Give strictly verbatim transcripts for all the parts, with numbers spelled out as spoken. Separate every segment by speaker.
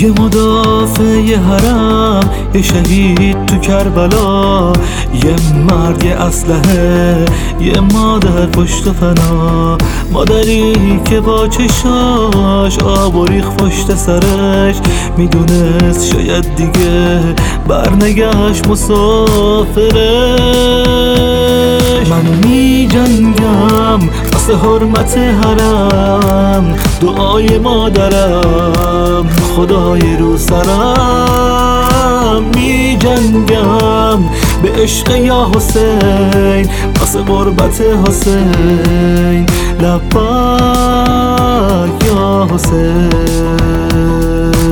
Speaker 1: یه مدافع یه حرم، یه شهید تو کربلا، یه مرد یه اسلحه، یه مادر پشت و فنا. مادری که با چشاش آب و ریخ پشت سرش، میدونست شاید دیگه برنگشت مسافرش. من می جنگم واسه حرمت حرم، دعای مادرم خدای رو سرم. می جنگم به عشق یا حسین، واسه غربت حسین. لبیک یا حسین.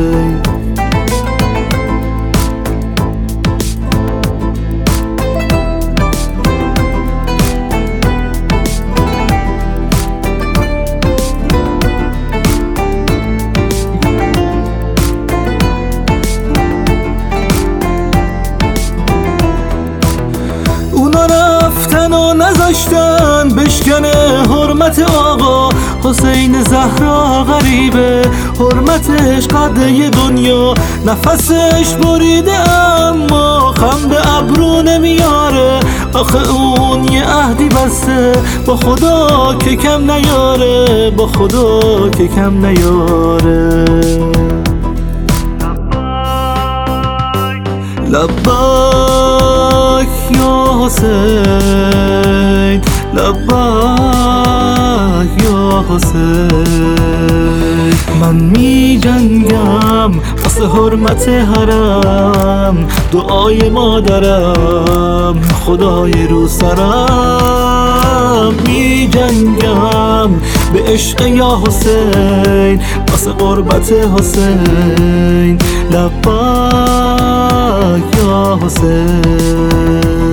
Speaker 1: رفتن و نذاشتن بشکنه حرمت آقا حسین. زهرا غریبه حرمتش قده دنیا، نفسش بریده اما خم به ابرو نمیاره. آخه اون یه عهدی بسته با خدا که کم نیاره، با خدا که کم نیاره. لبیک یا حسین، لبیک یا حسین. من می جنگم واسه حرمت حرم، دعای مادرم خدای رو سرم. می جنگم به عشق یا حسین، واسه غربت حسین. لبیک یا حسین.